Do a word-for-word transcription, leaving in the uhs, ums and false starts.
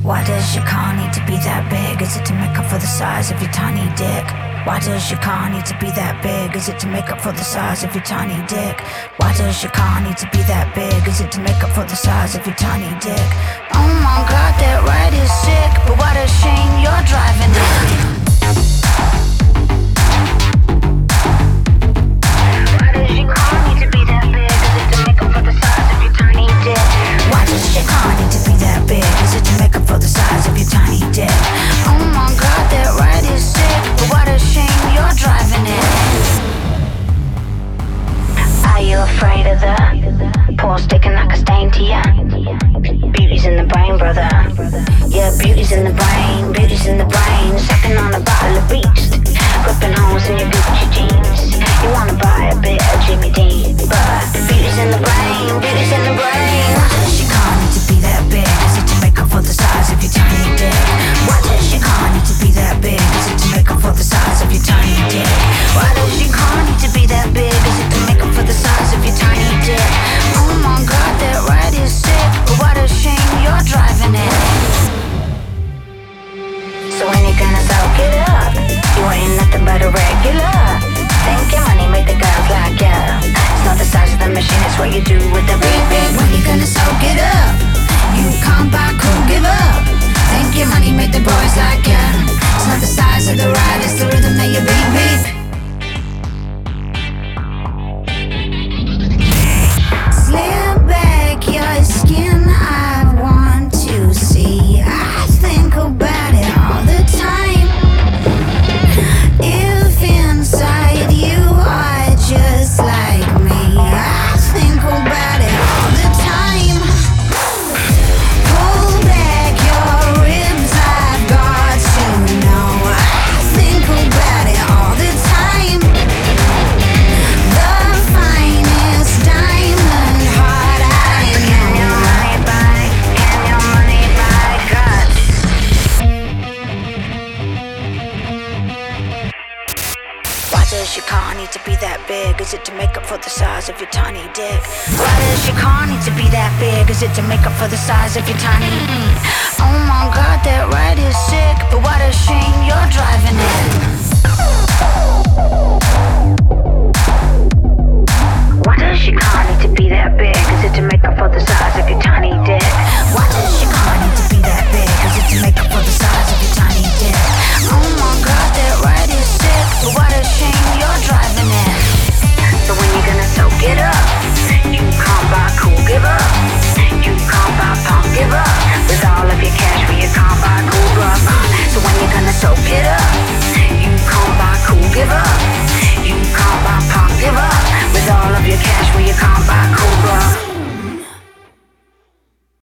Why does your car need to be that big? Is it to make up for the size of your tiny dick? Why does your car need to be that big? Is it to make up for the size of your tiny dick? Why does your car need to be that big? Is it to make up for the size of your tiny dick? Oh my god, that ride is sick, but what a shame you're driving it. Why does your car need to be that big? Is it to make up for the size of your tiny dick? Why does your car need to be that big? Is it to make up for the size of your tiny dick? Oh my god, that ride is sick, but what a shame you're driving it. Are you afraid of the pole sticking like a stain to ya? Beauty's in the brain, brother. Yeah, beauty's in the brain, beauty's in the brain. Sucking on a bottle of beast, ripping holes in your Gucci jeans. You wanna buy a bit of Jimmy Dean, but beauty's in the brain, beauty's in the brain. Why does your car need to be that big? Is it to make up for the size of your tiny dick? Why does your car need to be that big? Is it to make up for the size of your tiny dick? Why does your car need to be that big? Is it to make up for the size of your tiny dick? Oh my god, that ride is sick, but what a shame you're driving it. So when you gonna soak it up? You ain't nothing but a regular. Think your money make the girls like ya. It's not the size of the machine, it's what you do with the beat beat. When you gonna soak it up? You can't buy cool, give up. Think your money make the boys like ya. It's not the size of the ride, it's the rhythm that you beat beat. Slip back your skin, I want to see. I think about it all the time. If inside you are just like me, I think about it all the time. Pull back your ribs, I've got to know. I think about it all the time. The finest diamond heart I know. Can your money buy, can your money buy guts? Why does your car need to be that big? Is it to make up for the size of your tiny dick? Why does your car need to be that big? Is it to make up for the size of your tiny mm. Oh my god, that ride is sick, but what a shame you're driving it. Why does your car need to be that big? Is it to make up for the size of your tiny dick? Why does your car need to be that big? Is it to make up for the size of your tiny dick? Oh my god, that ride is sick, but what a shame you're driving it. So when you gonna soak it up? You can't buy cool, give up. You can't buy punk, give up. With all of your cash, but you can't buy cool, bruh. So when you gonna soak it up? You can't buy cool, give up. You can't buy punk, give up. With all of your cash, but you can't